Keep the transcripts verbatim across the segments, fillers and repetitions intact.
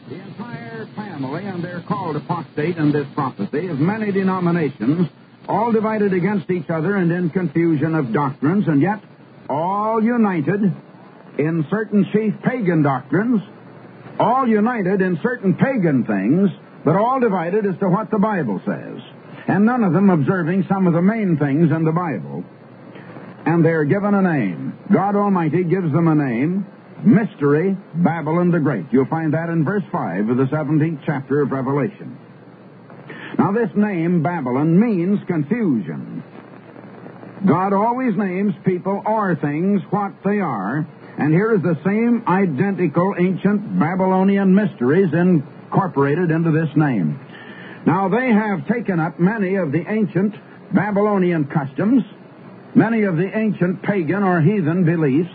The entire family, and they're called apostate in this prophecy, of many denominations, all divided against each other and in confusion of doctrines, and yet all united in certain chief pagan doctrines, all united in certain pagan things, but all divided as to what the Bible says, and none of them observing some of the main things in the Bible. And they're given a name. God Almighty gives them a name, Mystery Babylon the Great. You'll find that in verse five of the seventeenth chapter of Revelation. Now, this name, Babylon, means confusion. God always names people or things what they are, and here is the same identical ancient Babylonian mysteries incorporated into this name. Now, they have taken up many of the ancient Babylonian customs, many of the ancient pagan or heathen beliefs,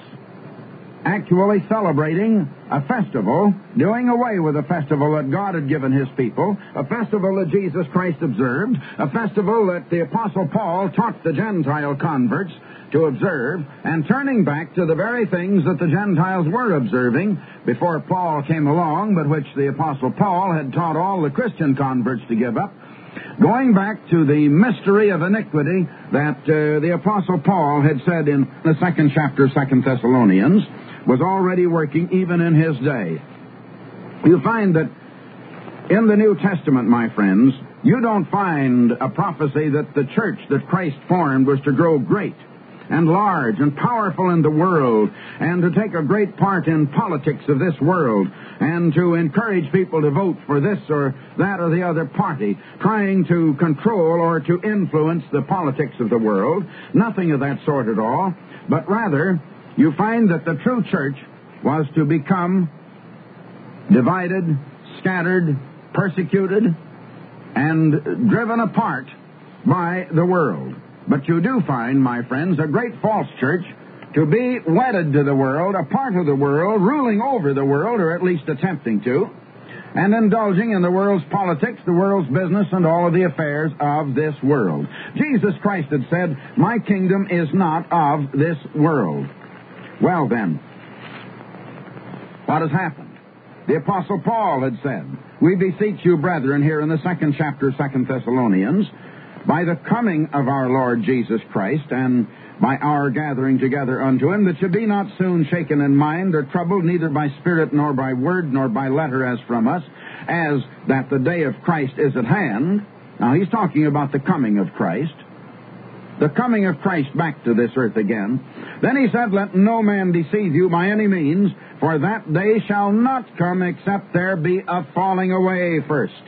actually celebrating a festival, doing away with a festival that God had given his people, a festival that Jesus Christ observed, a festival that the Apostle Paul taught the Gentile converts to observe, and turning back to the very things that the Gentiles were observing before Paul came along, but which the Apostle Paul had taught all the Christian converts to give up, going back to the mystery of iniquity that uh, the Apostle Paul had said in the second chapter of Second Thessalonians, was already working even in his day. You find that in the New Testament, my friends, you don't find a prophecy that the church that Christ formed was to grow great and large and powerful in the world, and to take a great part in politics of this world, and to encourage people to vote for this or that or the other party, trying to control or to influence the politics of the world. Nothing of that sort at all, but rather you find that the true church was to become divided, scattered, persecuted, and driven apart by the world. But you do find, my friends, a great false church to be wedded to the world, a part of the world, ruling over the world, or at least attempting to, and indulging in the world's politics, the world's business, and all of the affairs of this world. Jesus Christ had said, "My kingdom is not of this world." Well then, what has happened? The Apostle Paul had said, "We beseech you, brethren," here in the second chapter of Second Thessalonians, "by the coming of our Lord Jesus Christ, and by our gathering together unto him, that ye be not soon shaken in mind, or troubled, neither by spirit, nor by word, nor by letter as from us, as that the day of Christ is at hand." Now, he's talking about the coming of Christ, the coming of Christ back to this earth again. Then he said, "Let no man deceive you by any means, for that day shall not come except there be a falling away first."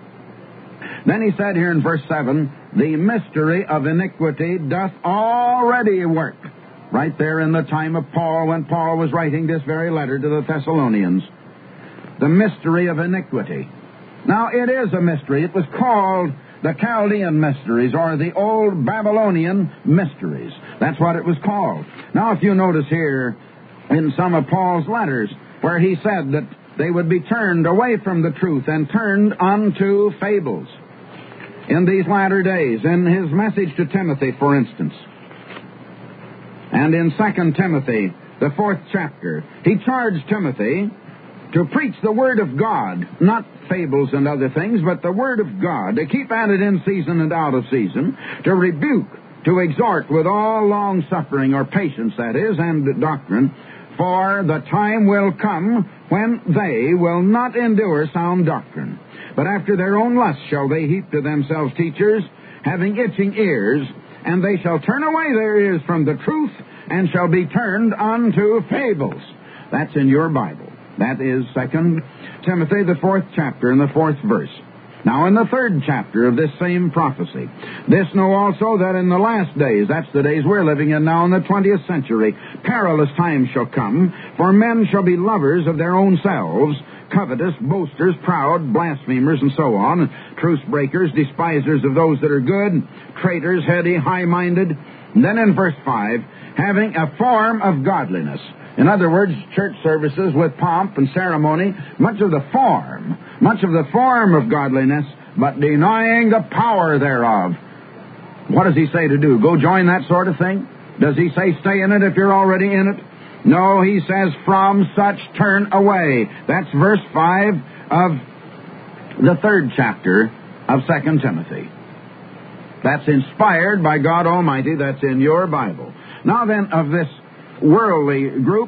Then he said here in verse seven, "The mystery of iniquity doth already work." Right there in the time of Paul, when Paul was writing this very letter to the Thessalonians. The mystery of iniquity. Now, it is a mystery. It was called the Chaldean mysteries, or the old Babylonian mysteries. That's what it was called. Now, if you notice here in some of Paul's letters, where he said that they would be turned away from the truth and turned unto fables. In these latter days, in his message to Timothy, for instance, and in Second Timothy, the fourth chapter, he charged Timothy to preach the Word of God, not fables and other things, but the Word of God, to keep at it in season and out of season, to rebuke, to exhort with all long-suffering, or patience, that is, and doctrine, for the time will come when they will not endure sound doctrine, but after their own lust shall they heap to themselves teachers, having itching ears, and they shall turn away their ears from the truth, and shall be turned unto fables. That's in your Bible. That is Second Timothy, the fourth chapter, and the fourth verse. Now, in the third chapter of this same prophecy, "This know also that in the last days," that's the days we're living in now in the twentieth century, "perilous times shall come, for men shall be lovers of their own selves, covetous, boasters, proud, blasphemers," and so on, "truce breakers, despisers of those that are good, traitors, heady, high-minded." And then in verse five, "having a form of godliness." In other words, church services with pomp and ceremony, much of the form, much of the form of godliness, but denying the power thereof. What does he say to do? Go join that sort of thing? Does he say stay in it if you're already in it? No, he says from such turn away. That's verse five of the third chapter of Second Timothy. That's inspired by God Almighty. That's in your Bible. Now then, of this worldly group,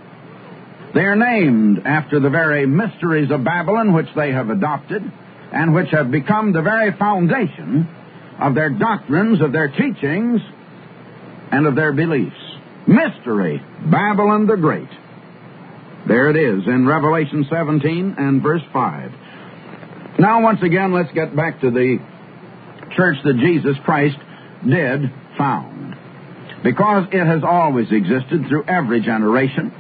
they are named after the very mysteries of Babylon, which they have adopted, and which have become the very foundation of their doctrines, of their teachings, and of their beliefs. Mystery, Babylon the Great. There it is in Revelation seventeen and verse five. Now, once again, let's get back to the church that Jesus Christ did found, because it has always existed through every generation.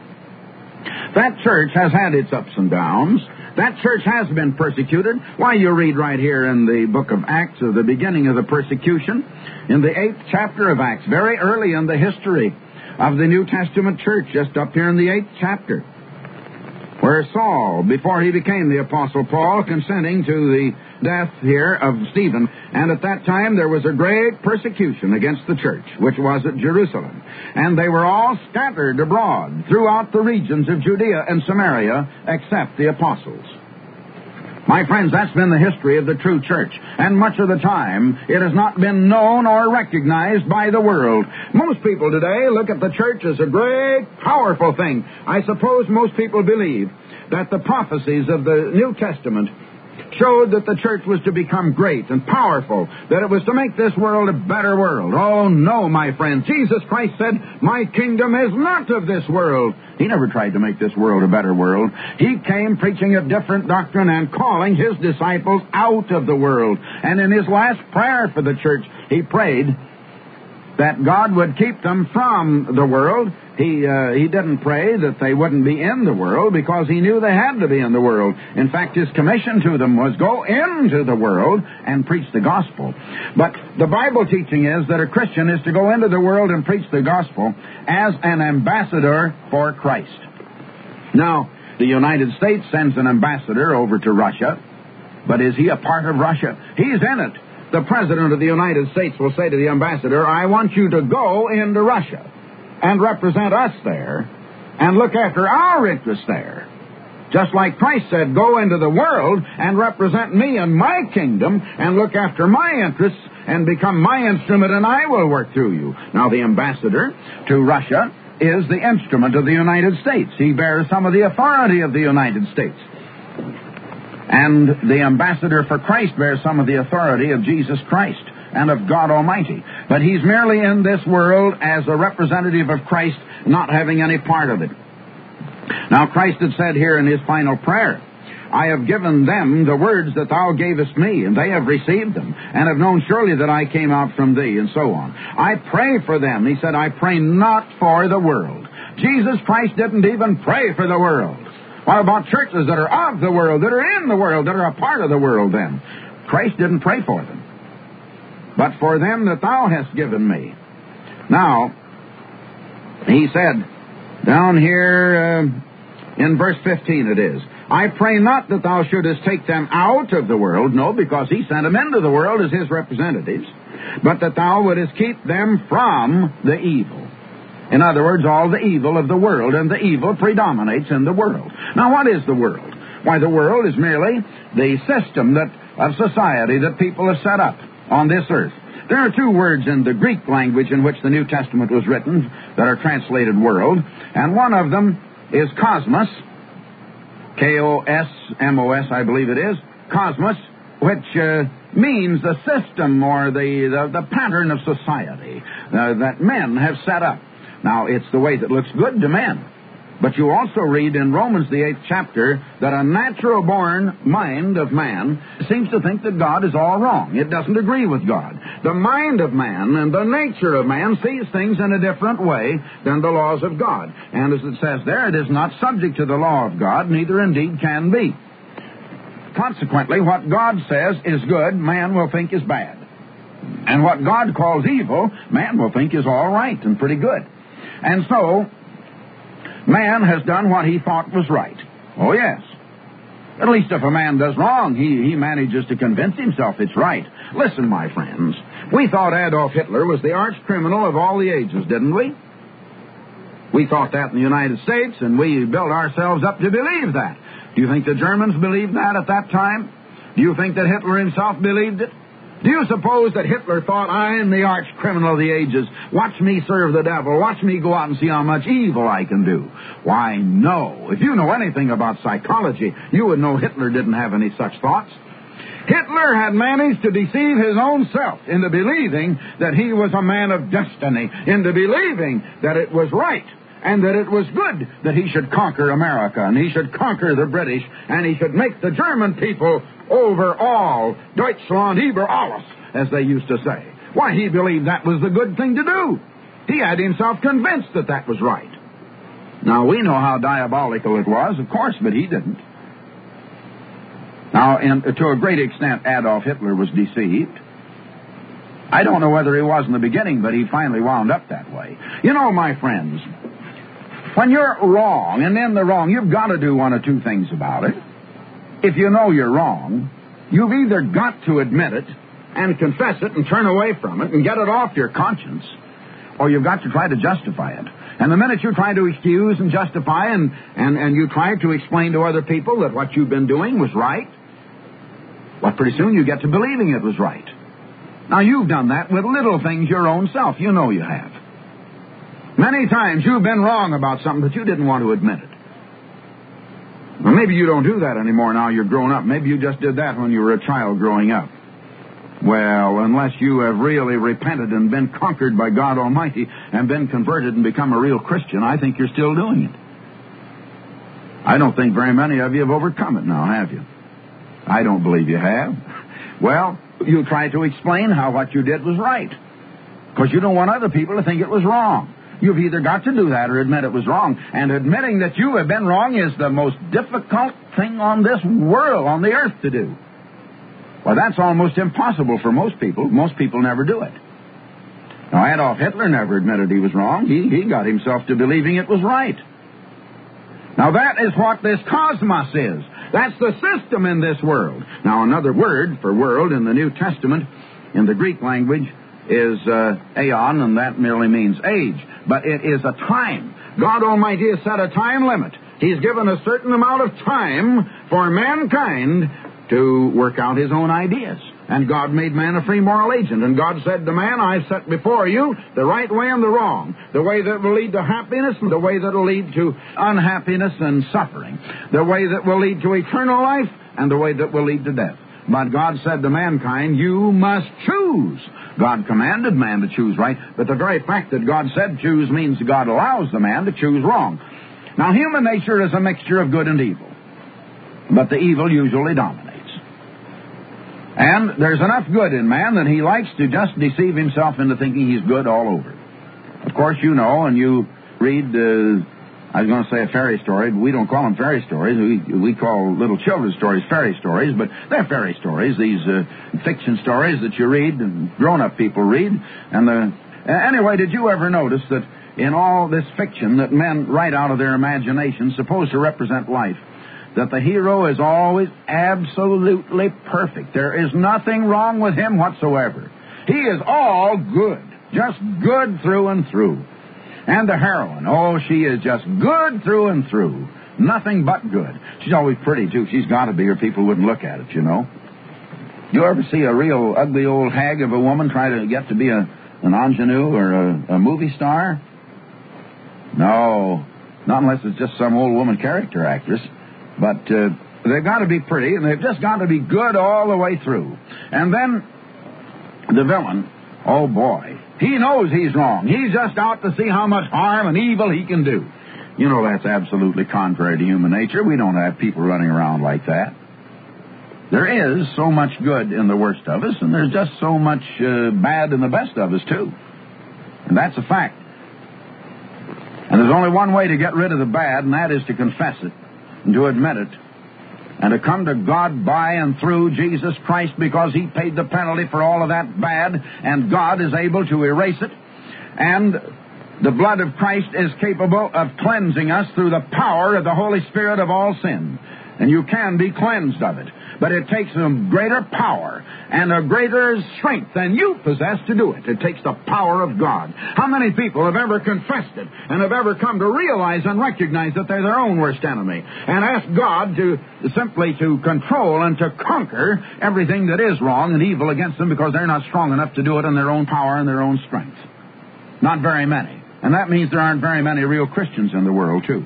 That church has had its ups and downs. That church has been persecuted. Why, you read right here in the book of Acts of the beginning of the persecution, in the eighth chapter of Acts, very early in the history of the New Testament church, just up here in the eighth chapter, where Saul, before he became the Apostle Paul, consenting to the death here of Stephen, and at that time there was a great persecution against the church, which was at Jerusalem. And they were all scattered abroad throughout the regions of Judea and Samaria, except the apostles. My friends, that's been the history of the true church, and much of the time it has not been known or recognized by the world. Most people today look at the church as a great, powerful thing. I suppose most people believe that the prophecies of the New Testament showed that the church was to become great and powerful, that it was to make this world a better world. Oh, no, my friend. Jesus Christ said, "My kingdom is not of this world." He never tried to make this world a better world. He came preaching a different doctrine and calling his disciples out of the world. And in his last prayer for the church, he prayed that God would keep them from the world. He uh, he didn't pray that they wouldn't be in the world, because he knew they had to be in the world. In fact, his commission to them was go into the world and preach the gospel. But the Bible teaching is that a Christian is to go into the world and preach the gospel as an ambassador for Christ. Now, the United States sends an ambassador over to Russia, but is he a part of Russia? He's in it. The President of the United States will say to the ambassador, "I want you to go into Russia and represent us there and look after our interests there." Just like Christ said, "Go into the world and represent me and my kingdom and look after my interests and become my instrument, and I will work through you." Now, the ambassador to Russia is the instrument of the United States. He bears some of the authority of the United States. And the ambassador for Christ bears some of the authority of Jesus Christ and of God Almighty. But he's merely in this world as a representative of Christ, not having any part of it. Now, Christ had said here in his final prayer, "I have given them the words that thou gavest me, and they have received them, and have known surely that I came out from thee," and so on. "I pray for them." He said, "I pray not for the world." Jesus Christ didn't even pray for the world. What about churches that are of the world, that are in the world, that are a part of the world then? Christ didn't pray for them, but for them that thou hast given me. Now, he said, down here uh, in verse fifteen it is, "I pray not that thou shouldest take them out of the world," no, because he sent them into the world as his representatives, "but that thou wouldest keep them from the evil." In other words, all the evil of the world, and the evil predominates in the world. Now, what is the world? Why, the world is merely the system that of society that people have set up on this earth. There are two words in the Greek language in which the New Testament was written that are translated world, and one of them is cosmos, K O S M O S, I believe it is, cosmos, which uh, means the system or the, the, the pattern of society uh, that men have set up. Now, it's the way that looks good to men. But you also read in Romans, the eighth chapter, that a natural-born mind of man seems to think that God is all wrong. It doesn't agree with God. The mind of man and the nature of man sees things in a different way than the laws of God. And as it says there, it is not subject to the law of God, neither indeed can be. Consequently, what God says is good, man will think is bad. And what God calls evil, man will think is all right and pretty good. And so, man has done what he thought was right. Oh, yes. At least if a man does wrong, he, he manages to convince himself it's right. Listen, my friends, we thought Adolf Hitler was the arch criminal of all the ages, didn't we? We thought that in the United States, and we built ourselves up to believe that. Do you think the Germans believed that at that time? Do you think that Hitler himself believed it? Do you suppose that Hitler thought, I am the arch criminal of the ages. Watch me serve the devil. Watch me go out and see how much evil I can do. Why, no. If you know anything about psychology, you would know Hitler didn't have any such thoughts. Hitler had managed to deceive his own self into believing that he was a man of destiny, into believing that it was right and that it was good that he should conquer America and he should conquer the British and he should make the German people over all, Deutschland über alles, as they used to say. Why, he believed that was the good thing to do. He had himself convinced that that was right. Now, we know how diabolical it was, of course, but he didn't. Now, and to a great extent, Adolf Hitler was deceived. I don't know whether he was in the beginning, but he finally wound up that way. You know, my friends, when you're wrong and in the wrong, you've got to do one or two things about it. If you know you're wrong, you've either got to admit it and confess it and turn away from it and get it off your conscience, or you've got to try to justify it. And the minute you try to excuse and justify and, and, and you try to explain to other people that what you've been doing was right, well, pretty soon you get to believing it was right. Now, you've done that with little things your own self. You know you have. Many times you've been wrong about something, but you didn't want to admit it. Well, maybe you don't do that anymore now you're grown up. Maybe you just did that when you were a child growing up. Well, unless you have really repented and been conquered by God Almighty and been converted and become a real Christian, I think you're still doing it. I don't think very many of you have overcome it now, have you? I don't believe you have. Well, you try to explain how what you did was right, because you don't want other people to think it was wrong. You've either got to do that or admit it was wrong. And admitting that you have been wrong is the most difficult thing on this world, on the earth, to do. Well, that's almost impossible for most people. Most people never do it. Now, Adolf Hitler never admitted he was wrong. He, he got himself to believing it was right. Now, that is what this cosmos is. That's the system in this world. Now, another word for world in the New Testament, in the Greek language, is uh, aeon, and that merely means age. But it is a time. God Almighty has set a time limit. He's given a certain amount of time for mankind to work out his own ideas. And God made man a free moral agent. And God said to man, I've set before you the right way and the wrong, the way that will lead to happiness and the way that will lead to unhappiness and suffering, the way that will lead to eternal life and the way that will lead to death. But God said to mankind, you must choose. God commanded man to choose right, but the very fact that God said choose means God allows the man to choose wrong. Now, human nature is a mixture of good and evil, but the evil usually dominates. And there's enough good in man that he likes to just deceive himself into thinking he's good all over. Of course, you know, and you read, uh, I was going to say a fairy story, but we don't call them fairy stories. We, we call little children's stories fairy stories, but they're fairy stories, these uh, fiction stories that you read and grown-up people read. And the, anyway, did you ever notice that in all this fiction that men write out of their imagination, supposed to represent life, that the hero is always absolutely perfect? There is nothing wrong with him whatsoever. He is all good, just good through and through. And the heroine, oh, she is just good through and through. Nothing but good. She's always pretty, too. She's got to be, or people wouldn't look at it, you know. You ever see a real ugly old hag of a woman try to get to be a, an ingenue or a, a movie star? No, not unless it's just some old woman character actress. But uh, they've got to be pretty, and they've just got to be good all the way through. And then the villain, oh boy, he knows he's wrong. He's just out to see how much harm and evil he can do. You know, that's absolutely contrary to human nature. We don't have people running around like that. There is so much good in the worst of us, and there's just so much uh, bad in the best of us, too. And that's a fact. And there's only one way to get rid of the bad, and that is to confess it, and to admit it, and to come to God by and through Jesus Christ, because he paid the penalty for all of that bad, and God is able to erase it. And the blood of Christ is capable of cleansing us through the power of the Holy Spirit of all sin. And you can be cleansed of it. But it takes a greater power and a greater strength than you possess to do it. It takes the power of God. How many people have ever confessed it and have ever come to realize and recognize that they're their own worst enemy and ask God to simply to control and to conquer everything that is wrong and evil against them because they're not strong enough to do it in their own power and their own strength? Not very many. And that means there aren't very many real Christians in the world, too.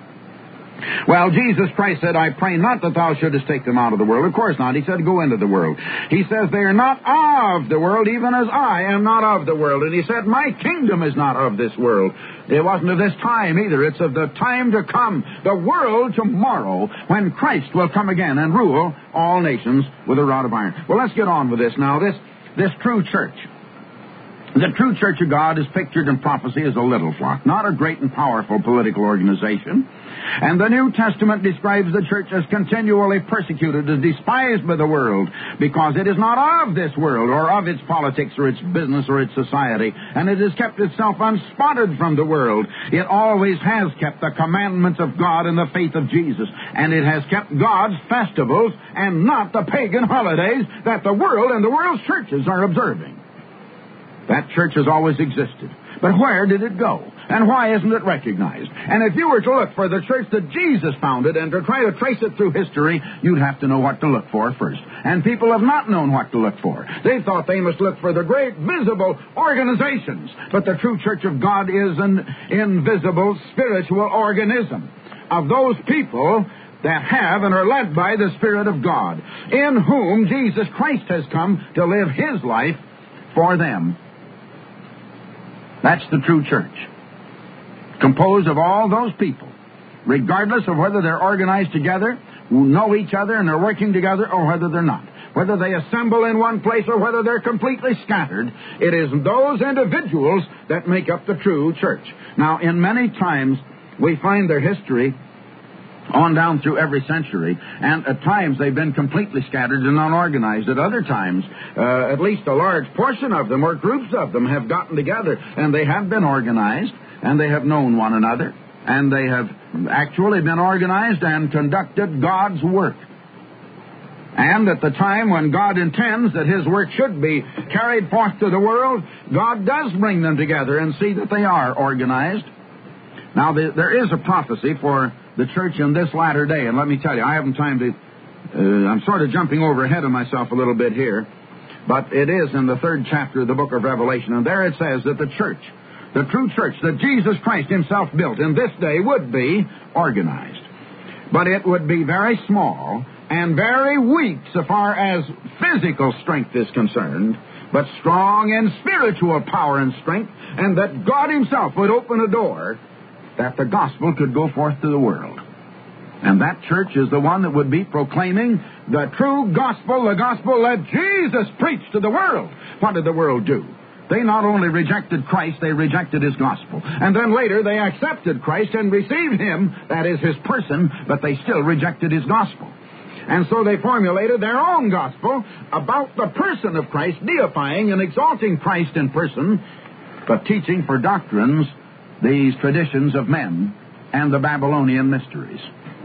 Well, Jesus Christ said, I pray not that thou shouldest take them out of the world. Of course not. He said, go into the world. He says, they are not of the world, even as I am not of the world. And he said, my kingdom is not of this world. It wasn't of this time either. It's of the time to come, the world tomorrow, when Christ will come again and rule all nations with a rod of iron. Well, let's get on with this now. This, this true church. The true church of God is pictured in prophecy as a little flock, not a great and powerful political organization. And the New Testament describes the church as continually persecuted, as despised by the world, because it is not of this world, or of its politics, or its business, or its society, and it has kept itself unspotted from the world. It always has kept the commandments of God and the faith of Jesus, and it has kept God's festivals and not the pagan holidays that the world and the world's churches are observing. That church has always existed. But where did it go? And why isn't it recognized? And if you were to look for the church that Jesus founded and to try to trace it through history, you'd have to know what to look for first. And people have not known what to look for. They thought they must look for the great visible organizations. But the true church of God is an invisible spiritual organism of those people that have and are led by the Spirit of God, in whom Jesus Christ has come to live His life for them. That's the true church, composed of all those people, regardless of whether they're organized together, who know each other and are working together, or whether they're not. Whether they assemble in one place or whether they're completely scattered, it is those individuals that make up the true church. Now, in many times, we find their history on down through every century, and at times they've been completely scattered and unorganized. At other times, uh, at least a large portion of them, or groups of them, have gotten together, and they have been organized, and they have known one another, and they have actually been organized and conducted God's work. And at the time when God intends that His work should be carried forth to the world, God does bring them together and see that they are organized. Now, the, there is a prophecy for the church in this latter day, and let me tell you, I haven't time to, uh, I'm sort of jumping over ahead of myself a little bit here, but it is in the third chapter of the book of Revelation, and there it says that the church, the true church that Jesus Christ Himself built in this day would be organized. But it would be very small and very weak so far as physical strength is concerned, but strong in spiritual power and strength, and that God Himself would open a door that the gospel could go forth to the world. And that church is the one that would be proclaiming the true gospel, the gospel that Jesus preached to the world. What did the world do? They not only rejected Christ, they rejected His gospel. And then later they accepted Christ and received Him, that is His person, but they still rejected His gospel. And so they formulated their own gospel about the person of Christ, deifying and exalting Christ in person, but teaching for doctrines these traditions of men and the Babylonian mysteries.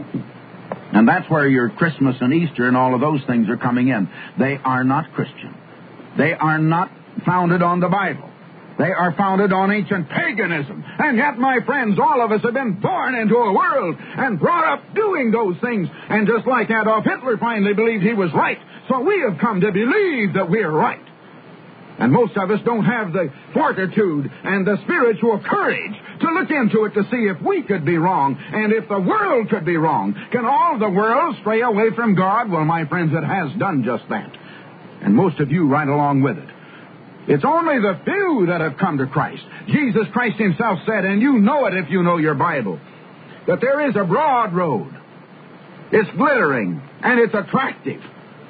And that's where your Christmas and Easter and all of those things are coming in. They are not Christian. They are not founded on the Bible. They are founded on ancient paganism. And yet, my friends, all of us have been born into a world and brought up doing those things. And just like Adolf Hitler finally believed he was right, so we have come to believe that we're right. And most of us don't have the fortitude and the spiritual courage to look into it to see if we could be wrong and if the world could be wrong. Can all the world stray away from God? Well, my friends, it has done just that. And most of you right along with it. It's only the few that have come to Christ. Jesus Christ Himself said, and you know it if you know your Bible, that there is a broad road. It's glittering and it's attractive,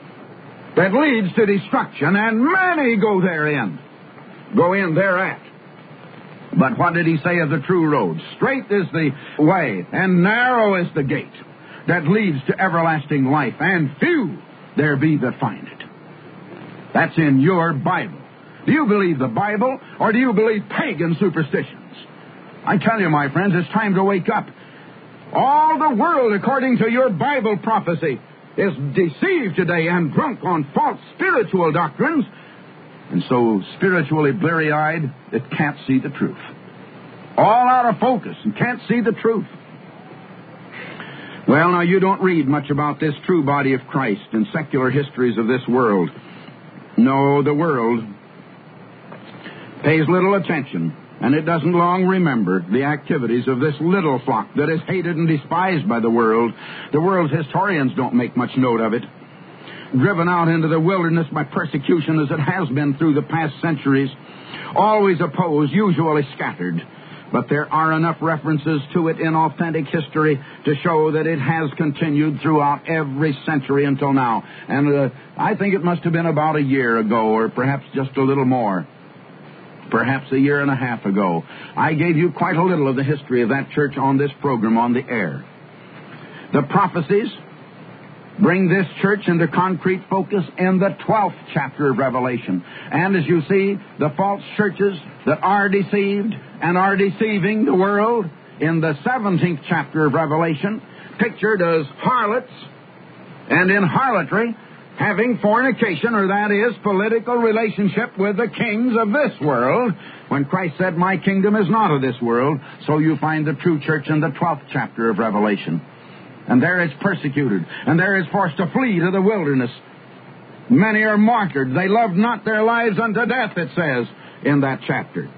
that leads to destruction, and many go therein, go in thereat. But what did He say of the true road? Straight is the way, and narrow is the gate that leads to everlasting life, and few there be that find it. That's in your Bible. Do you believe the Bible, or do you believe pagan superstitions? I tell you, my friends, it's time to wake up. All the world, according to your Bible prophecy, is deceived today and drunk on false spiritual doctrines, and so spiritually bleary-eyed it can't see the truth. All out of focus and can't see the truth. Well, now, you don't read much about this true body of Christ in secular histories of this world. No, the world pays little attention, and it doesn't long remember the activities of this little flock that is hated and despised by the world. The world's historians don't make much note of it. Driven out into the wilderness by persecution as it has been through the past centuries, always opposed, usually scattered. But there are enough references to it in authentic history to show that it has continued throughout every century until now. And uh, I think it must have been about a year ago, or perhaps just a little more. Perhaps a year and a half ago. I gave you quite a little of the history of that church on this program on the air. The prophecies bring this church into concrete focus in the twelfth chapter of Revelation. And as you see, the false churches that are deceived and are deceiving the world in the seventeenth chapter of Revelation, pictured as harlots, and in harlotry, having fornication, or that is, political relationship with the kings of this world, when Christ said, "My kingdom is not of this world." So you find the true church in the twelfth chapter of Revelation. And there it's persecuted, and there it's forced to flee to the wilderness. Many are martyred. They loved not their lives unto death, it says in that chapter.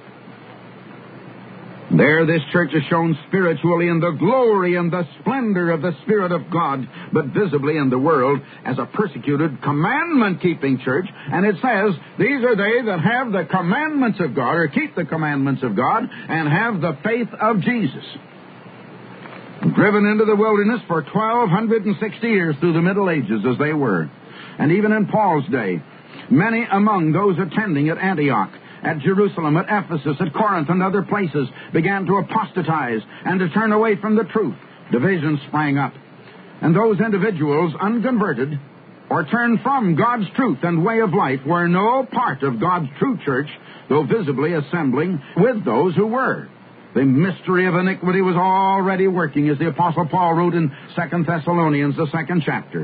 There this church is shown spiritually in the glory and the splendor of the Spirit of God, but visibly in the world as a persecuted, commandment-keeping church. And it says, these are they that have the commandments of God, or keep the commandments of God, and have the faith of Jesus. Driven into the wilderness for twelve sixty years through the Middle Ages as they were. And even in Paul's day, many among those attending at Antioch, at Jerusalem, at Ephesus, at Corinth, and other places began to apostatize and to turn away from the truth. Divisions sprang up. And those individuals, unconverted, or turned from God's truth and way of life, were no part of God's true church, though visibly assembling with those who were. The mystery of iniquity was already working, as the Apostle Paul wrote in Second Thessalonians, the second chapter.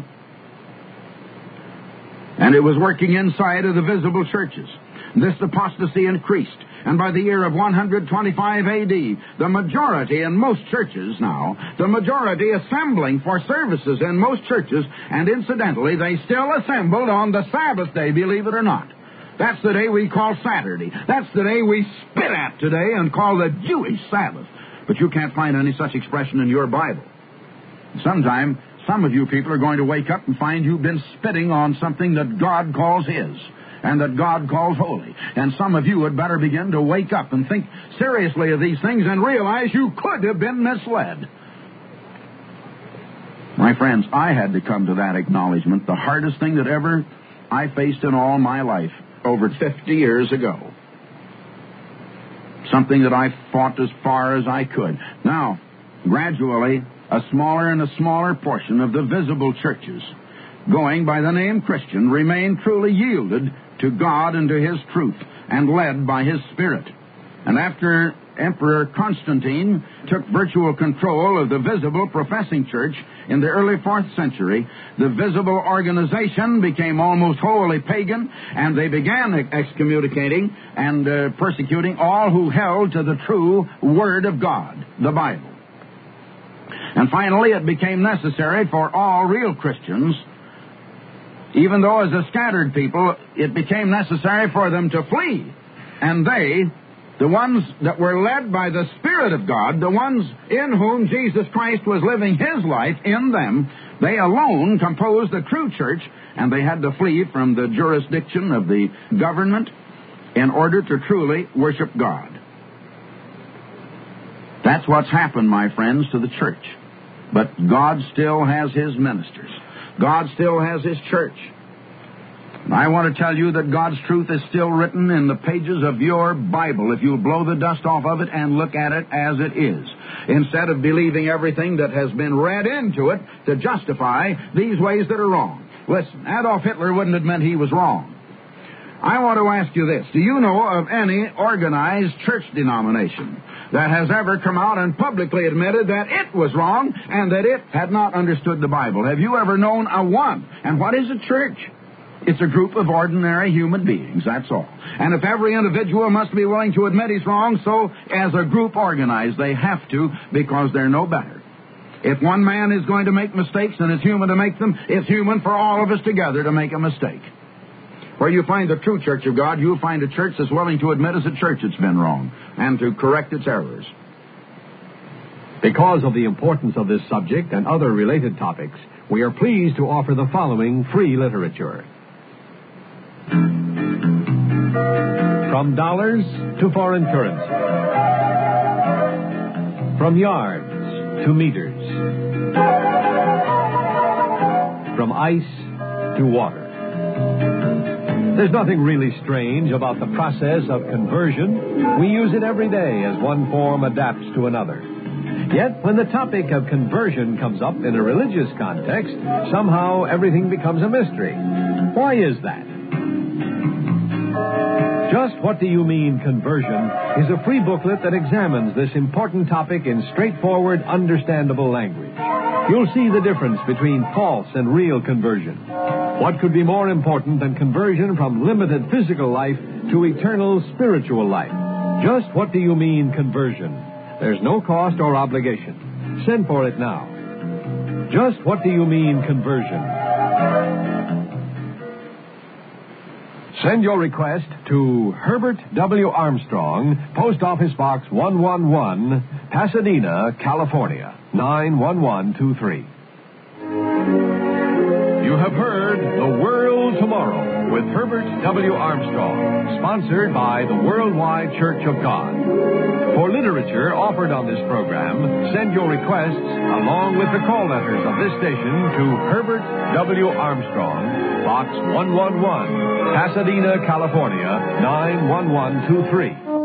And it was working inside of the visible churches. This apostasy increased, and by the year of one twenty-five A D, the majority in most churches now, the majority assembling for services in most churches, and incidentally, they still assembled on the Sabbath day, believe it or not. That's the day we call Saturday. That's the day we spit at today and call the Jewish Sabbath. But you can't find any such expression in your Bible. Sometime, some of you people are going to wake up and find you've been spitting on something that God calls His, and that God calls holy. And some of you had better begin to wake up and think seriously of these things and realize you could have been misled. My friends, I had to come to that acknowledgement, the hardest thing that ever I faced in all my life, over fifty years ago. Something that I fought as far as I could. Now, gradually, a smaller and a smaller portion of the visible churches, going by the name Christian, remain truly yielded to God and to His truth, and led by His Spirit. And after Emperor Constantine took virtual control of the visible professing church in the early fourth century, the visible organization became almost wholly pagan, and they began excommunicating and uh, persecuting all who held to the true Word of God, the Bible. And finally, it became necessary for all real Christians, even though as a scattered people, it became necessary for them to flee. And they, the ones that were led by the Spirit of God, the ones in whom Jesus Christ was living His life in them, they alone composed the true church, and they had to flee from the jurisdiction of the government in order to truly worship God. That's what's happened, my friends, to the church. But God still has His ministers. God still has His church. And I want to tell you that God's truth is still written in the pages of your Bible if you'll blow the dust off of it and look at it as it is, instead of believing everything that has been read into it to justify these ways that are wrong. Listen, Adolf Hitler wouldn't admit he was wrong. I want to ask you this. Do you know of any organized church denomination that has ever come out and publicly admitted that it was wrong and that it had not understood the Bible. Have you ever known a one? And what is a church? It's a group of ordinary human beings, that's all. And if every individual must be willing to admit he's wrong, so as a group organized, they have to, because they're no better. If one man is going to make mistakes and it's human to make them, it's human for all of us together to make a mistake. Where you find the true church of God, you'll find a church that's willing to admit as a church it's been wrong and to correct its errors. Because of the importance of this subject and other related topics, we are pleased to offer the following free literature. From dollars to foreign currency. From yards to meters. From ice to water. There's nothing really strange about the process of conversion. We use it every day as one form adapts to another. Yet, when the topic of conversion comes up in a religious context, somehow everything becomes a mystery. Why is that? Just What Do You Mean, Conversion is a free booklet that examines this important topic in straightforward, understandable language. You'll see the difference between false and real conversion. What could be more important than conversion from limited physical life to eternal spiritual life? Just What Do You Mean, Conversion? There's no cost or obligation. Send for it now. Just What Do You Mean, Conversion? Send your request to Herbert W. Armstrong, Post Office Box one one one, Pasadena, California, nine one one two three. You have heard The World Tomorrow with Herbert W. Armstrong, sponsored by the Worldwide Church of God. For literature offered on this program, send your requests along with the call letters of this station to Herbert W. Armstrong, Box one one one, Pasadena, California, nine one one two three.